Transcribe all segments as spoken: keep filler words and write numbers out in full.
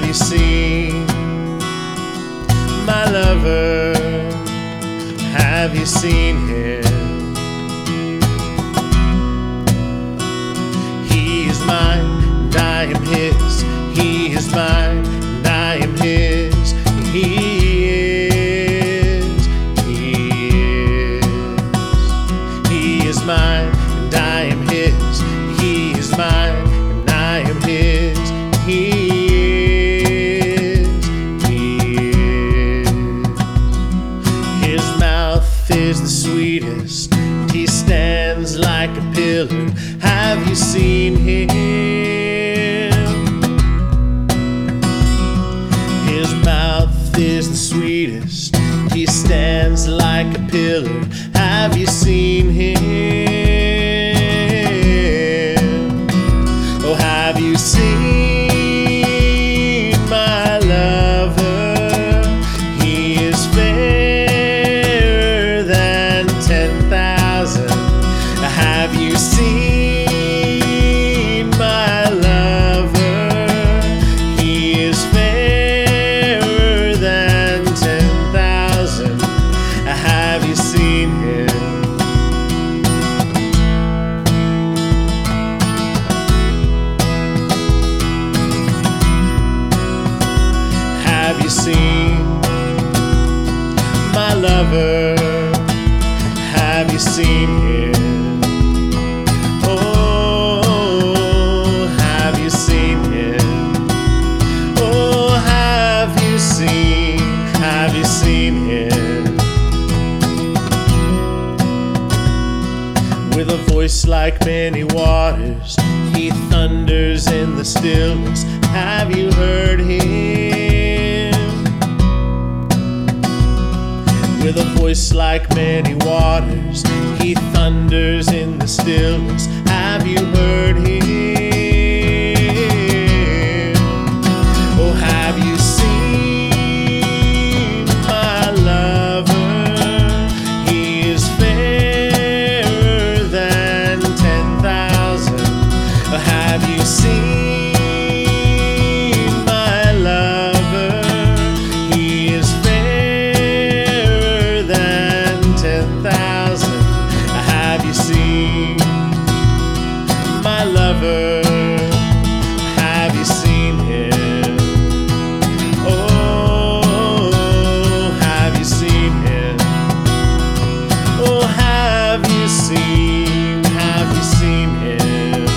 Have you seen my lover? Have you seen him? He is mine and I am his. He is mine and I am his. He is, he is. He is mine and I am his. He is mine and I am his. He is, he is. His mouth is the sweetest. He stands like a pillar. Have you seen him? His mouth is the sweetest. He stands like a pillar. Have you seen him? Oh, have you seen my lover? He is fairer than ten thousand. Have you seen my lover? He is fairer than ten thousand. Have you seen him? Have you seen my lover? Have you seen him? Oh, have you seen him? Oh, have you seen, have you seen him? With a voice like many waters, he thunders in the stillness. Have you heard him? With a voice like many waters, he thunders in the stillness. Have you heard him? Oh, have you seen my lover? He is fairer than ten thousand. Oh, have you seen my lover? He is fairer than ten thousand. Have you seen my lover? Have you seen him? Oh, have you seen him? Oh, have you seen, have you seen him?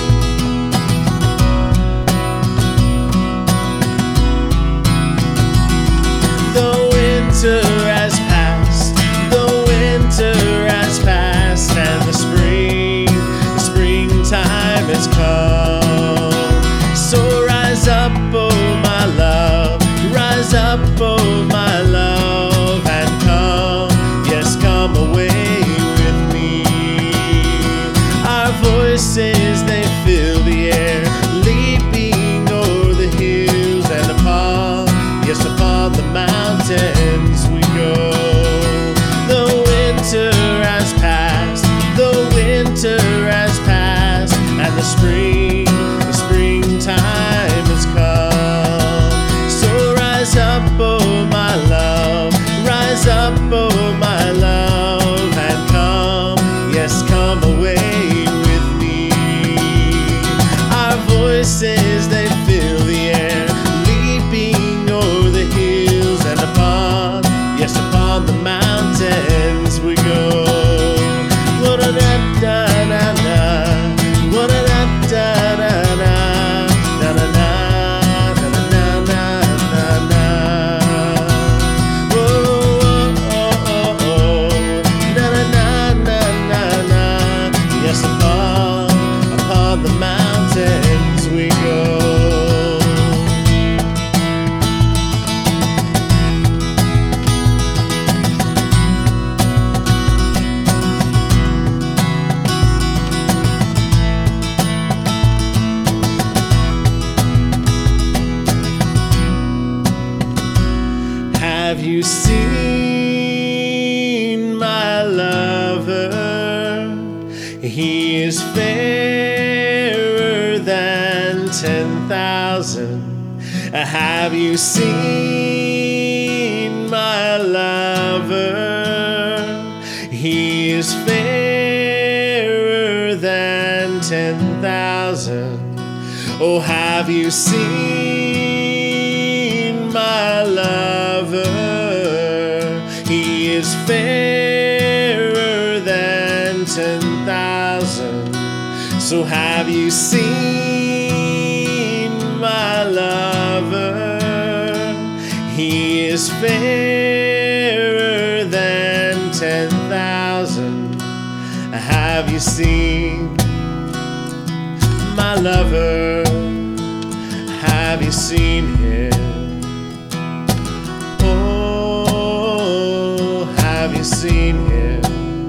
The winter has passed, the winter has passed, and the spring, the springtime has come. So rise up, oh my love, rise up, oh my love, and come, yes, come away with me. Our voices, they fill the air, leaping o'er the hills and upon, yes, upon the mountains we go. The winter has passed, the winter has passed, and the spring, the springtime has come. So rise up, oh my love, rise up, oh my love, and come, yes, come away with me. Our voices, they fill the air, leaping o'er the hills and upon, yes, upon the mountains we go. Wa-da-da-da-da-da, wa-da-da-da-da-da, da-da-da, da-da-da-da-da-da. Oh, oh, oh, oh, da-da-da-da-da-da. Yes, upon, upon the mountains we go. Have you seen my lover? He is fairer than ten thousand. Have you seen my lover? He is fairer than ten thousand. Oh, have you seen my lover? He is fairer than ten thousand. So have you seen my lover? He is fairer than ten thousand. Have you seen my lover? Have you seen him? Oh, have you seen him?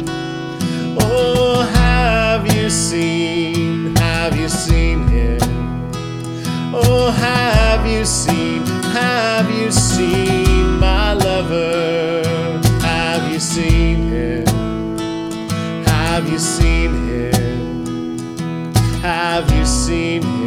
Oh, have you seen, have you seen him? Oh, have you seen, have you seen my lover? Have you seen him? Have you seen him? Have you seen him?